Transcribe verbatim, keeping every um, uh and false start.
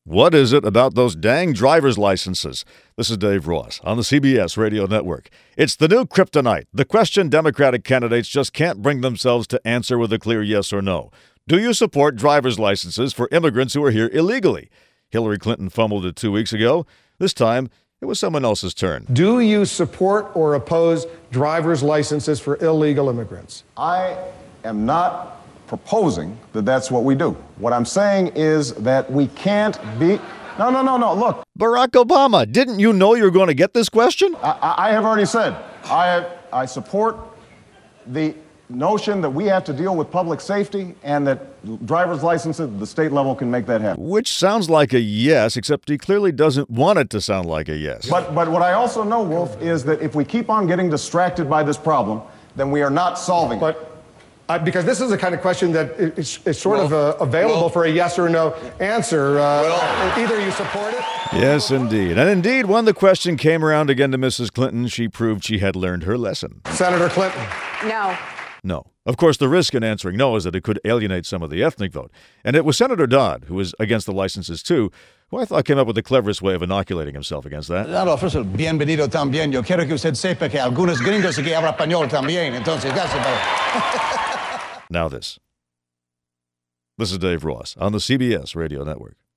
What is it about those dang driver's licenses? This is Dave Ross on the C B S Radio Network. It's the new kryptonite, the question Democratic candidates just can't bring themselves to answer with a clear yes or no. Do you support driver's licenses for immigrants who are here illegally? Hillary Clinton fumbled it two weeks ago. This time, it was someone else's turn. Do you support or oppose driver's licenses for illegal immigrants? I am not proposing that that's what we do. What I'm saying is that we can't be... No, no, no, no, look. Barack Obama, didn't you know you were going to get this question? I, I have already said, I, have, I support the notion that we have to deal with public safety and that driver's licenses at the state level can make that happen. Which sounds like a yes, except he clearly doesn't want it to sound like a yes. But, but what I also know, Wolf, is that if we keep on getting distracted by this problem, then we are not solving it. But Uh, because this is the kind of question that is, is sort well, of uh, available well, for a yes or no answer. Uh, well, either you support it. Yes, indeed. And indeed, when the question came around again to Missus Clinton, she proved she had learned her lesson. Senator Clinton. No. No. Of course, the risk in answering no is that it could alienate some of the ethnic vote. And it was Senator Dodd, who was against the licenses too, who I thought came up with the cleverest way of inoculating himself against that. Allora, first of all, bienvenido también. Yo quiero que usted sepa que algunos gringos que hablan español también. Entonces, gracias. Now this. This is Dave Ross on the C B S Radio Network.